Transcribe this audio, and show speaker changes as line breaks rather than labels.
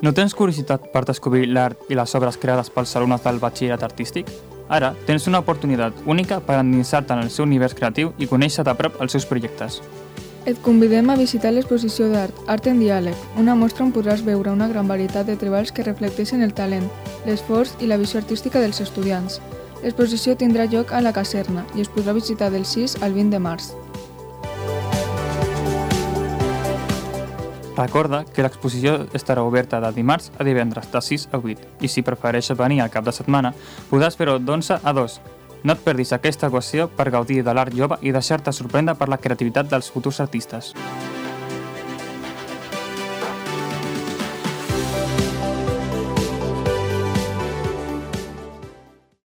No tens curiositat per descobrir l'art i les obres creades pels alumnes del batxillerat artístic? Ara tens una oportunitat única per endinsar-te en el seu univers creatiu i conèixer de prop els seus projectes.
Et convidem a visitar l'exposició d'art Art en Diàleg, una mostra on podràs veure una gran varietat de treballs que reflecteixen el talent, l'esforç i la visió artística dels estudiants. L'exposició tindrà lloc a la Caserna i es podrà visitar del 6 al 20 de març.
Recorda que l'exposició estarà oberta de dimarts a divendres de 6 a 8 i si prefereixes venir al cap de setmana podràs fer-ho d'11 a 2. No et perdis aquesta ocasió per gaudir de l'art jove i deixar-te sorprendre per la creativitat dels futurs artistes.